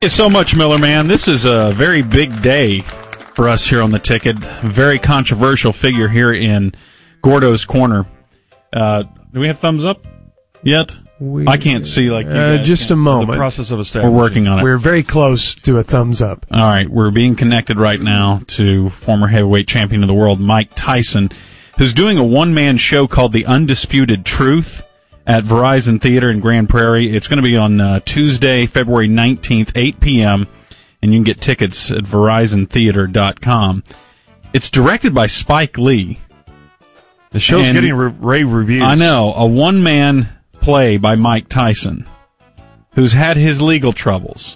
Thank you so much, Miller Man. This is a very big day for us here on The Ticket. Very controversial figure here in Gordo's Corner. Do we have thumbs up yet? I can't see like you guys. Just a moment. The process of establishing. We're working on it. We're very close to a thumbs up. All right, we're being connected right now to former heavyweight champion of the world, Mike Tyson, who's doing a one-man show called The Undisputed Truth at Verizon Theater in Grand Prairie. It's going to be on Tuesday, February 19th, 8 p.m., and you can get tickets at VerizonTheater.com. It's directed by Spike Lee. The show's getting rave reviews. I know. A one-man play by Mike Tyson, who's had his legal troubles.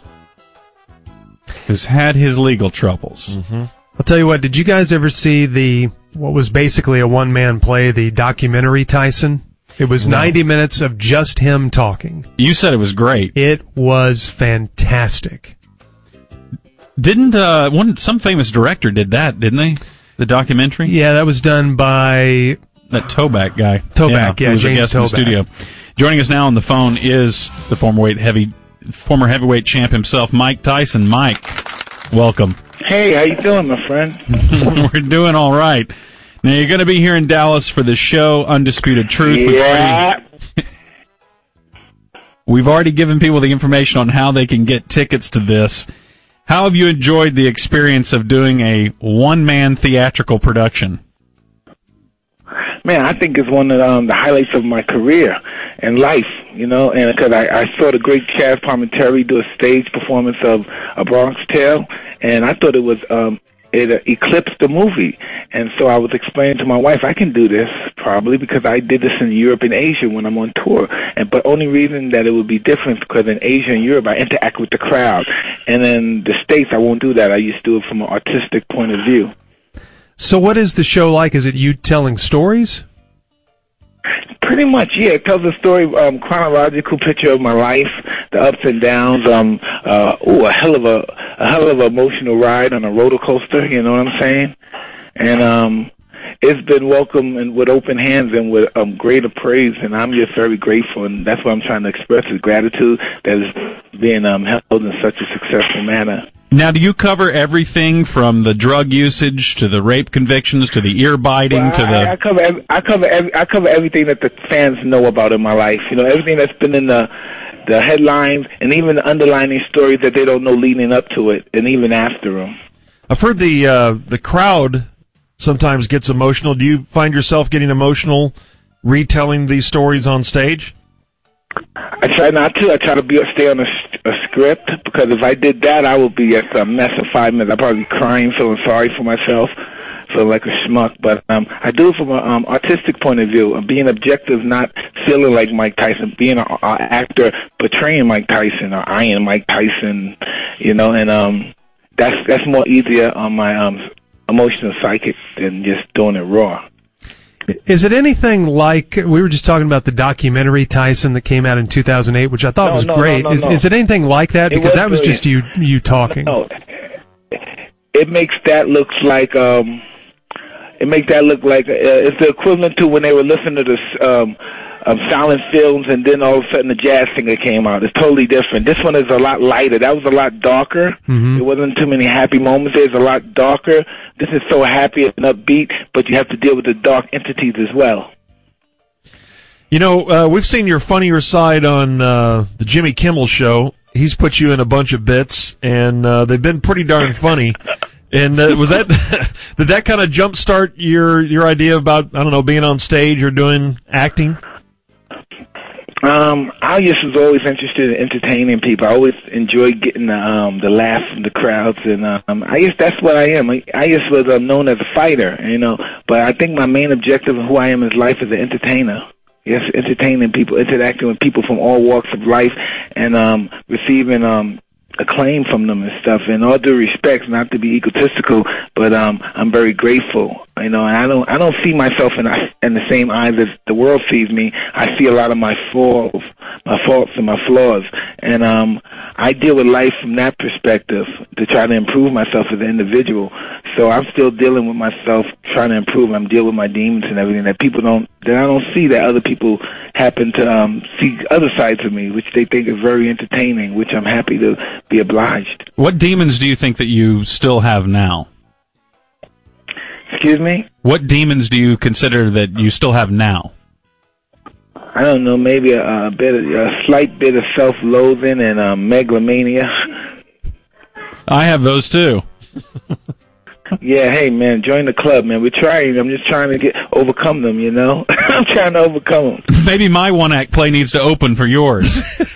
Mm-hmm. I'll tell you what, did you guys ever see what was basically a one-man play, the documentary Tyson? It was 90 minutes of just him talking. You said it was great. It was fantastic. Didn't some famous director did that, didn't they? The documentary? Yeah, that was done by that Toback guy. Toback, yeah, who was James a guest Toback. in the studio. Joining us now on the phone is the former heavyweight champ himself, Mike Tyson. Mike, welcome. Hey, how you doing, my friend? We're doing all right. Now, you're going to be here in Dallas for the show, Undisputed Truth. Yeah. We've already given people the information on how they can get tickets to this. How have you enjoyed the experience of doing a one-man theatrical production? Man, I think it's one of the highlights of my career and life, and because I saw the great Chaz Palminteri do a stage performance of A Bronx Tale, and I thought it eclipsed the movie. And so I was explaining to my wife, I can do this probably because I did this in Europe and Asia when I'm on tour. But only reason that it would be different because in Asia and Europe I interact with the crowd. And in the States I won't do that. I used to do it from an artistic point of view. So what is the show like? Is it you telling stories? Pretty much, yeah. It tells a story, chronological picture of my life, the ups and downs. A hell of a emotional ride on a roller coaster. You know what I'm saying? And it's been welcomed and with open hands and with greater praise. And I'm just very grateful, and that's what I'm trying to express is gratitude that is being held in such a successful manner. Now, do you cover everything from the drug usage to the rape convictions to the ear biting I cover everything that the fans know about in my life. Everything that's been in the headlines and even the underlining stories that they don't know leading up to it and even after them. I've heard the crowd sometimes gets emotional. Do you find yourself getting emotional retelling these stories on stage? I try not to. I try to stay on a script, because if I did that, I would be a mess in 5 minutes. I'd probably be crying, feeling sorry for myself, feeling like a schmuck. But I do it from an artistic point of view, being objective, not feeling like Mike Tyson, being an actor portraying Mike Tyson or eyeing Mike Tyson, and that's more easier on my emotional psychic than just doing it raw. Is it anything like, we were just talking about the documentary Tyson that came out in 2008, which I thought was great. No. Is it anything like that? Because that was just you talking. No. It makes that look like, it's the equivalent to when they were listening to this, silent films, and then all of a sudden the jazz singer came out. It's totally different. This one is a lot lighter. That was a lot darker. Mm-hmm. There wasn't too many happy moments. There's a lot darker. This is so happy and upbeat, but you have to deal with the dark entities as well. We've seen your funnier side on the Jimmy Kimmel Show. He's put you in a bunch of bits, and they've been pretty darn funny. And was that did that kind of jumpstart your idea about, I don't know, being on stage or doing acting? I just was always interested in entertaining people. I always enjoyed getting the laugh from the crowds, and I guess that's what I am. I just was known as a fighter, but I think my main objective of who I am in life is an entertainer. Yes, entertaining people, interacting with people from all walks of life, and receiving acclaim from them and stuff. In all due respect, not to be egotistical, but I'm very grateful. And I don't see myself in the same eyes as the world sees me. I see a lot of my flaws, faults and my flaws. And I deal with life from that perspective to try to improve myself as an individual. So I'm still dealing with myself, trying to improve. I'm dealing with my demons and everything that I don't see, that other people happen to see other sides of me, which they think is very entertaining, which I'm happy to be obliged. What demons do you think that you still have now? Excuse me? What demons do you consider that you still have now? I don't know, maybe a slight bit of self-loathing and megalomania. I have those too. Yeah, hey man, join the club, man. We're trying. I'm just trying to overcome them, you know. I'm trying to overcome them. Maybe my one-act play needs to open for yours.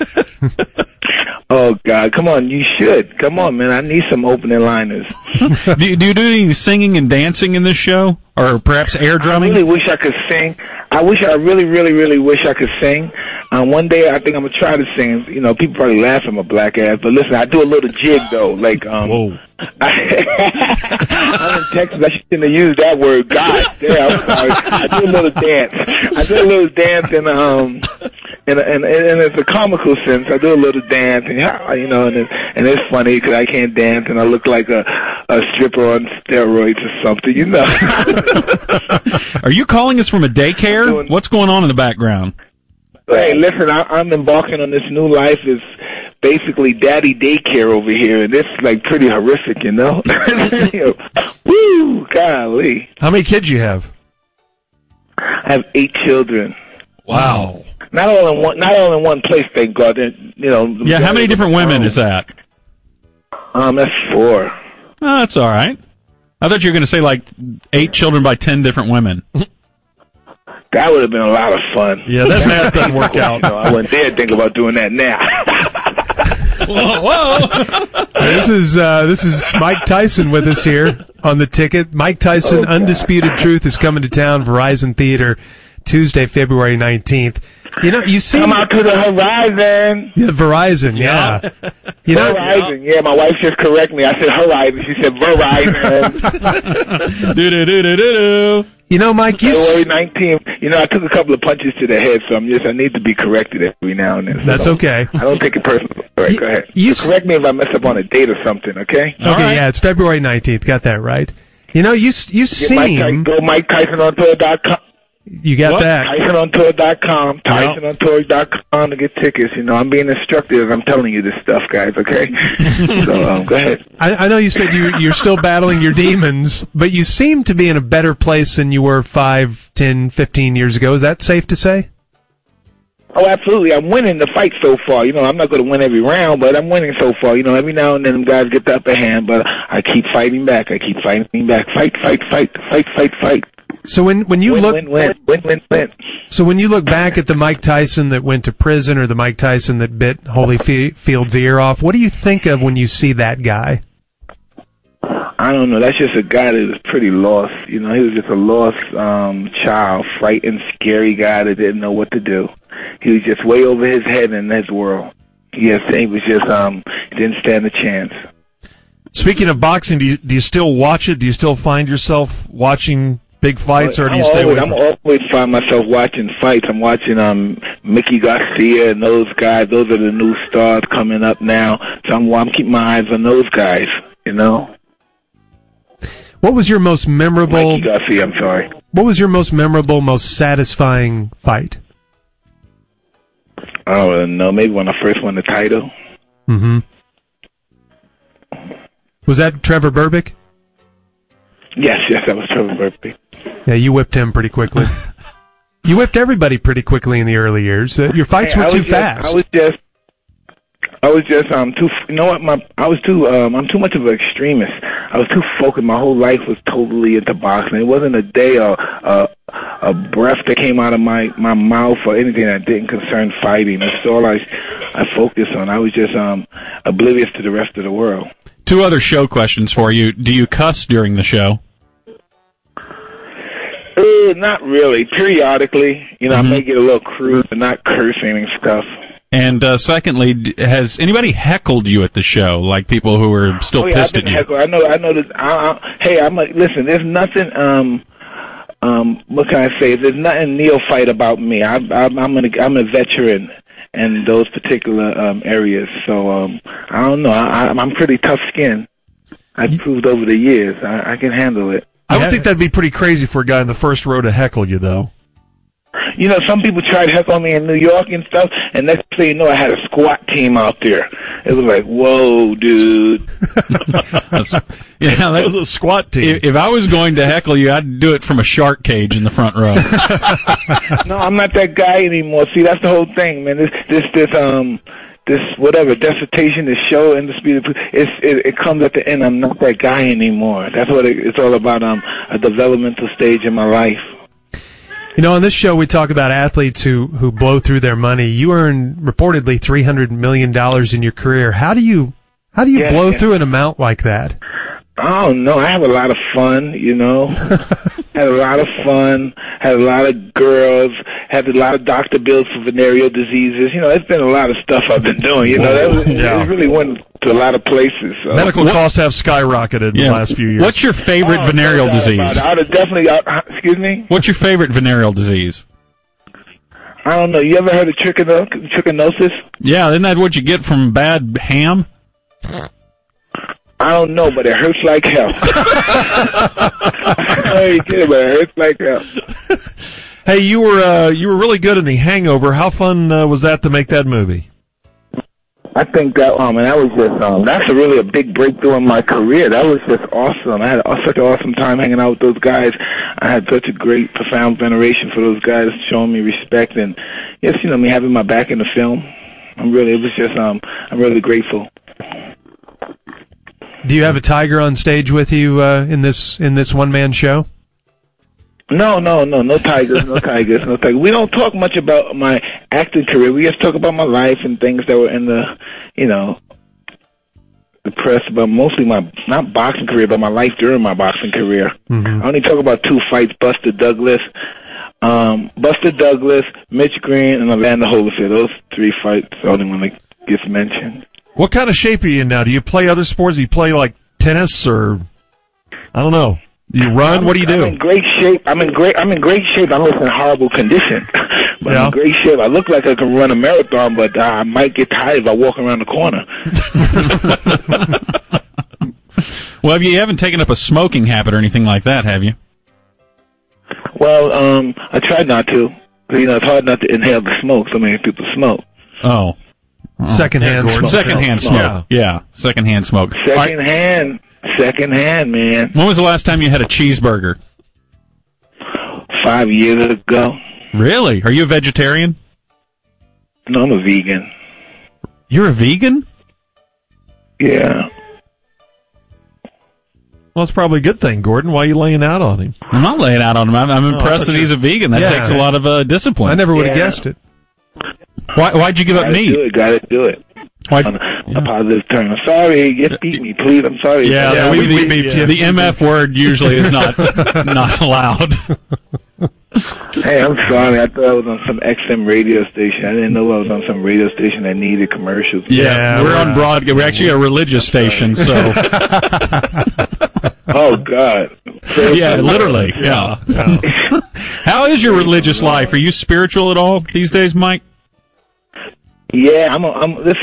Oh God, come on, you should. Come on, man. I need some opening liners. Do you do any singing and dancing in this show, or perhaps air drumming? I really wish I could sing. I really, really, really wish I could sing. One day I think I'm gonna try to sing. You know, people probably laugh at my black ass, but listen, I do a little jig though. Like, whoa. I'm in Texas. I shouldn't have used that word. God damn, I'm sorry. I do a little dance. I do a little dance and it's a comical sense. I do a little dance, and you know, and it's funny because I can't dance and I look like a stripper on steroids or something, you know. Are you calling us from a daycare? What's going on in the background? Hey, listen, I'm embarking on this new life. It's basically daddy daycare over here, and it's like pretty horrific, you know. Woo, golly. How many kids you have? I have 8 children. Wow. Not all in one place, thank God. You know. Yeah, how many different women is that? That's 4. Oh, that's all right. I thought you were going to say like 8 children by 10 different women. That would have been a lot of fun. Yeah, that math doesn't work out. You know, I wouldn't dare think about doing that now. Whoa. This is Mike Tyson with us here on the ticket. Mike Tyson, Undisputed Truth is coming to town, Verizon Theater, Tuesday, February 19th. You know, you see. Come out to the Horizon. Yeah, Verizon, yeah. You know, Verizon, yeah. My wife just corrected me. I said Horizon. She said Verizon. Do. You know, Mike, February 19th. You know, I took a couple of punches to the head, so I need to be corrected every now and then. So that's okay. I don't take it personal. All right, go ahead. So correct me if I mess up on a date or something, okay? Okay, right. Yeah, it's February 19th. Got that right. You know, you seem. Go MikeTysonOnTour.com. You got what? that. TysonOnTour.com. TysonOnTour.com to get tickets. You know, I'm being instructed as I'm telling you this stuff, guys, okay? So, go ahead. I know you said you're still battling your demons, but you seem to be in a better place than you were 5, 10, 15 years ago. Is that safe to say? Oh, absolutely. I'm winning the fight so far. You know, I'm not going to win every round, but I'm winning so far. You know, every now and then them guys get the upper hand, but I keep fighting back. Fight. So when you look win. So when you look back at the Mike Tyson that went to prison or the Mike Tyson that bit Holyfield's ear off, what do you think of when you see that guy? I don't know. That's just a guy that was pretty lost. You know, he was just a lost child, frightened, scary guy that didn't know what to do. He was just way over his head in his world. Yes, he was just he didn't stand a chance. Speaking of boxing, do you still watch it? Do you still find yourself watching big fights, or do you stay away from it? I'm always find myself watching fights. I'm watching Mickey Garcia and those guys. Those are the new stars coming up now. So I'm keeping my eyes on those guys, you know. What was your most memorable... Mikey Garcia, I'm sorry. What was your most memorable, most satisfying fight? I don't know. Maybe when I first won the title. Mm-hmm. Was that Trevor Berbick? Yes, that was Trevor Berbick. Yeah, you whipped him pretty quickly. You whipped everybody pretty quickly in the early years. Your fights were too fast. I was just too. You know what? I'm too much of an extremist. I was too focused. My whole life was totally into boxing. It wasn't a day or a breath that came out of my mouth or anything that didn't concern fighting. That's all I focused on. I was just oblivious to the rest of the world. 2 other show questions for you. Do you cuss during the show? Not really. Periodically, you know, I may get a little crude, but not cursing and stuff. And secondly, has anybody heckled you at the show, like people who are still pissed at you? Heckled. I know that. Listen, there's nothing. What can I say? There's nothing neophyte about me. I'm a veteran, in those particular areas. So I don't know. I'm pretty tough-skinned. I've proved over the years I can handle it. I would think that'd be pretty crazy for a guy in the first row to heckle you, though. You know, some people tried to heckle me in New York and stuff, and next thing you know, I had a squat team out there. It was like, whoa, dude. That was a squat team. If I was going to heckle you, I'd do it from a shark cage in the front row. No, I'm not that guy anymore. See, that's the whole thing, man. This whatever dissertation, this show, Undisputed, it comes at the end. I'm not that guy anymore. That's what it's all about. A developmental stage in my life. You know, on this show we talk about athletes who blow through their money. You earn reportedly $300 million in your career. How do you blow through an amount like that? I don't know. I have a lot of fun, you know. Had a lot of fun. Had a lot of girls. Had a lot of doctor bills for venereal diseases. You know, it's been a lot of stuff I've been doing. You know, it really went to a lot of places. So. Medical costs have skyrocketed in the last few years. What's your favorite venereal disease? I would definitely. Excuse me. What's your favorite venereal disease? I don't know. You ever heard of trichinosis? Yeah, isn't that what you get from bad ham? I don't know, but it hurts like hell. I ain't kidding, but it hurts like hell. Hey, you were really good in The Hangover. How fun was that to make that movie? I think that that was just that's really a big breakthrough in my career. That was just awesome. I had such an awesome time hanging out with those guys. I had such a great, profound veneration for those guys, showing me respect, and yes, you know, me having my back in the film. I'm really grateful. Do you have a tiger on stage with you in this one-man show? No tigers, no tigers. We don't talk much about my acting career. We just talk about my life and things that were in the, you know, the press about mostly my, not boxing career, but my life during my boxing career. Mm-hmm. I only talk about 2 fights, Buster Douglas, Mitch Green, and Evander Holyfield. Those 3 fights are the only one that gets mentioned. What kind of shape are you in now? Do you play other sports? Do you play like tennis or I don't know? Do you run? What do you do? I'm in great shape. I'm in great shape. I'm just in horrible condition. But I'm in great shape. I look like I can run a marathon, but I might get tired if I walk around the corner. Well, you haven't taken up a smoking habit or anything like that, have you? Well, I tried not to. You know, it's hard not to inhale the smoke. So many people smoke. Oh. Secondhand smoke. Secondhand smoke. Yeah, secondhand smoke. Secondhand, man. When was the last time you had a cheeseburger? 5 years ago. Really? Are you a vegetarian? No, I'm a vegan. You're a vegan? Yeah. Well, it's probably a good thing, Gordon. Why are you laying out on him? I'm not laying out on him. I'm impressed that he's a vegan. That takes a lot of discipline. I never would have guessed it. Why'd you give up meat? Gotta do it. On a positive turn. I'm sorry, just beat me, please. I'm sorry. Yeah, the MF word usually is not allowed. Hey, I'm sorry. I thought I was on some XM radio station. I didn't know I was on some radio station that needed commercials. Yeah, we're on broadcast. We're actually a religious station, so. Oh, God. Yeah, literally. Yeah. How is your religious life? Are you spiritual at all these days, Mike? Yeah, I'm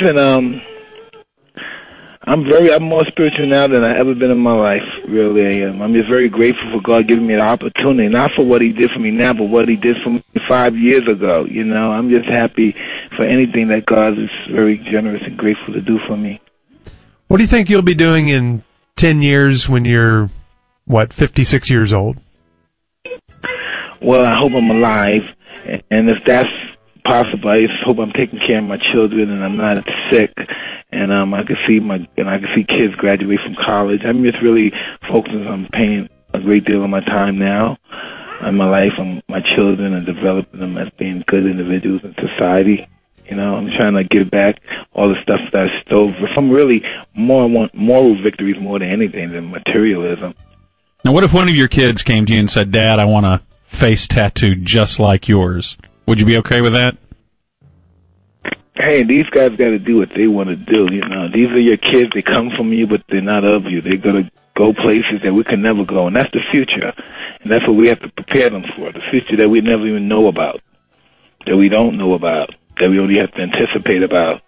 more spiritual now than I've ever been in my life. Really, I am. I'm just very grateful for God giving me the opportunity, not for what He did for me now, but what He did for me 5 years ago. You know, I'm just happy for anything that God is very generous and grateful to do for me. What do you think you'll be doing in 10 years when you're, 56 years old? Well, I hope I'm alive, and if that's possible, I just hope I'm taking care of my children and I'm not sick, and I can see kids graduate from college. I'm just really focusing on paying a great deal of my time now on my life on my children and developing them as being good individuals in society. You know, I'm trying to give back all the stuff that I stole. I'm really want moral victories more than anything than materialism. Now, what if one of your kids came to you and said, "Dad, I want a face tattoo just like yours"? Would you be okay with that? Hey, these guys got to do what they want to do. You know, these are your kids. They come from you, but they're not of you. They're going to go places that we can never go, and that's the future. And that's what we have to prepare them for, the future that we never even know about, that we don't know about. that we only have to anticipate about.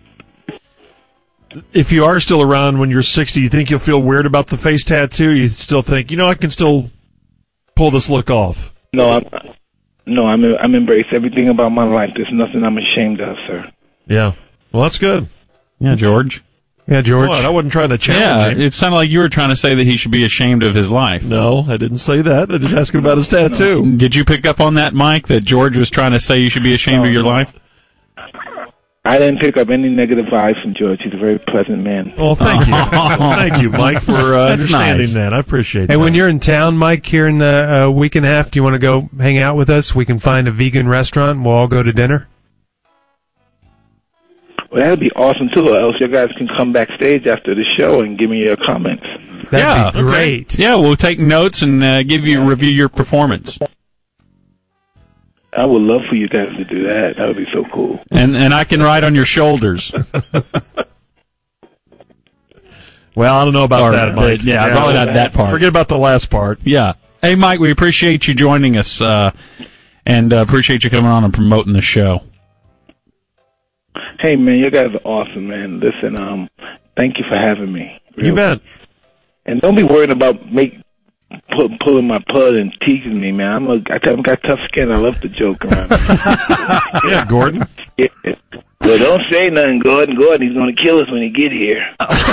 If you are still around when you're 60, you think you'll feel weird about the face tattoo? You still think, I can still pull this look off? No, I'm embrace everything about my life. There's nothing I'm ashamed of, sir. Yeah. Well, that's good. Yeah, George. Yeah, George. What? I wasn't trying to challenge him. Yeah, it sounded like you were trying to say that he should be ashamed of his life. No, I didn't say that. I just asked him about his tattoo. Did you pick up on that, Mike, that George was trying to say you should be ashamed of your life? I didn't pick up any negative vibes from George. He's a very pleasant man. Well, thank you. Thank you, Mike, for understanding that. I appreciate that. Hey, when you're in town, Mike, here in a week and a half, do you want to go hang out with us? We can find a vegan restaurant and we'll all go to dinner. Well, that would be awesome, too, or else you guys can come backstage after the show and give me your comments. That'd be great. Okay. Yeah, we'll take notes and review your performance. I would love for you guys to do that. That would be so cool. And I can ride on your shoulders. Well, I don't know about that, Mike. Yeah, probably not that part. Forget about the last part. Yeah. Hey, Mike, we appreciate you joining us and appreciate you coming on and promoting the show. Hey, man, you guys are awesome, man. Listen, thank you for having me. Really. You bet. And don't be worried about pulling my pud and teasing me, man. I've got tough skin. I love to joke around. Yeah, Gordon. Yeah. Well, don't say nothing, Gordon. Gordon, he's going to kill us when he get here.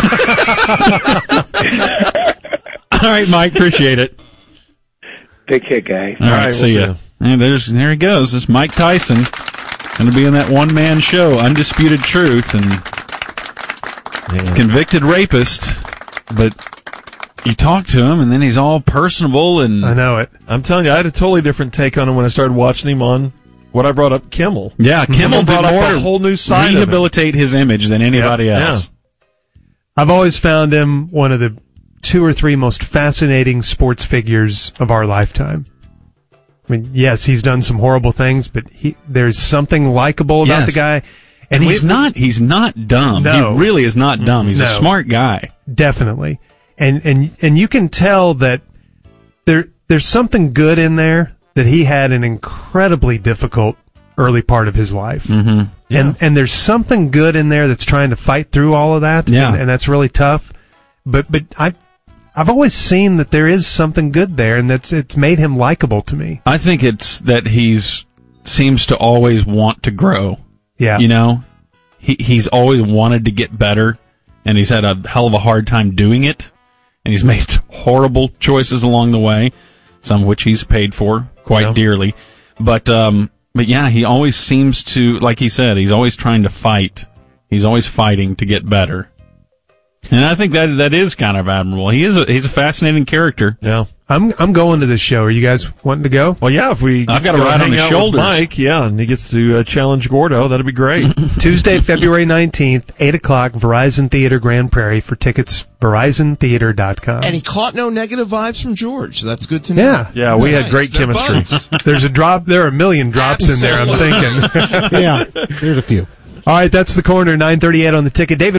All right, Mike, appreciate it. Take care, guys. All right, see ya. And there he goes. This Mike Tyson going to be in that one-man show, Undisputed Truth, and convicted rapist, but you talk to him, and then he's all personable. And I know it. I'm telling you, I had a totally different take on him when I started watching him on what I brought up, Kimmel. Yeah, Kimmel brought did up more a whole new side of rehabilitate his image than anybody else. I've always found him one of the 2 or 3 most fascinating sports figures of our lifetime. I mean, yes, he's done some horrible things, but there's something likable about the guy. And he's not dumb. No. He really is not dumb. He's a smart guy. Definitely. And you can tell that there's something good in there, that he had an incredibly difficult early part of his life. Mm-hmm. Yeah. And there's something good in there that's trying to fight through all of that. Yeah. And that's really tough. But I've always seen that there is something good there, and it's made him likable to me. I think it's that seems to always want to grow. Yeah. You know, he's always wanted to get better, and he's had a hell of a hard time doing it, and he's made horrible choices along the way, some of which he's paid for quite dearly. But yeah, he always seems to, like he said, he's always trying to fight. He's always fighting to get better. And I think that is kind of admirable. He's a fascinating character. Yeah. I'm going to this show. Are you guys wanting to go? Well, yeah, if I've got to ride on his shoulders. Mike, yeah, and he gets to challenge Gordo, that'd be great. Tuesday, February 19th, 8 o'clock, Verizon Theater, Grand Prairie. For tickets, VerizonTheater.com. And he caught no negative vibes from George, so that's good to know. Yeah, we had great They're chemistry. buds. There are a million drops in there, I'm thinking. Yeah, there's a few. All right, that's the corner, 9:38 on the ticket. David